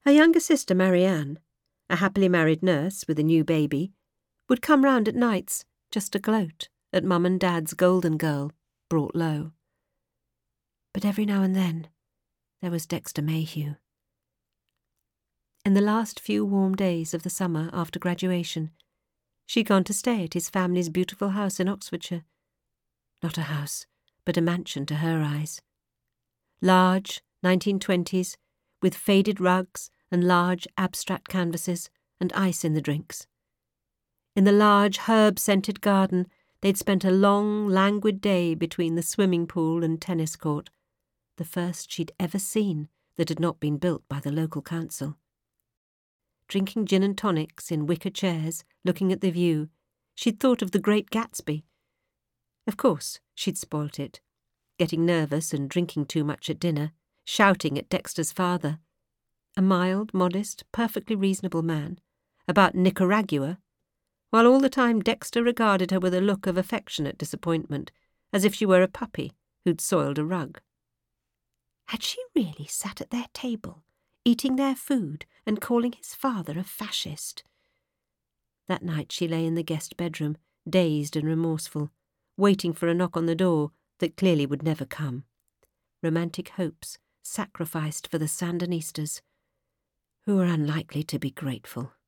Her younger sister Marianne, a happily married nurse with a new baby, would come round at nights just to gloat at Mum and Dad's golden girl brought low. But every now and then there was Dexter Mayhew. In the last few warm days of the summer after graduation, she'd gone to stay at his family's beautiful house in Oxfordshire. Not a house, but a mansion to her eyes. Large, 1920s, with faded rugs and large abstract canvases and ice in the drinks. In the large herb-scented garden, they'd spent a long, languid day between the swimming pool and tennis court, the first she'd ever seen that had not been built by the local council. Drinking gin and tonics in wicker chairs, looking at the view, she'd thought of The Great Gatsby. Of course, she'd spoilt it, getting nervous and drinking too much at dinner, shouting at Dexter's father, a mild, modest, perfectly reasonable man, about Nicaragua, while all the time Dexter regarded her with a look of affectionate disappointment, as if she were a puppy who'd soiled a rug. Had she really sat at their table, eating their food and calling his father a fascist? That night she lay in the guest bedroom, dazed and remorseful, waiting for a knock on the door that clearly would never come. Romantic hopes sacrificed for the Sandinistas, who were unlikely to be grateful.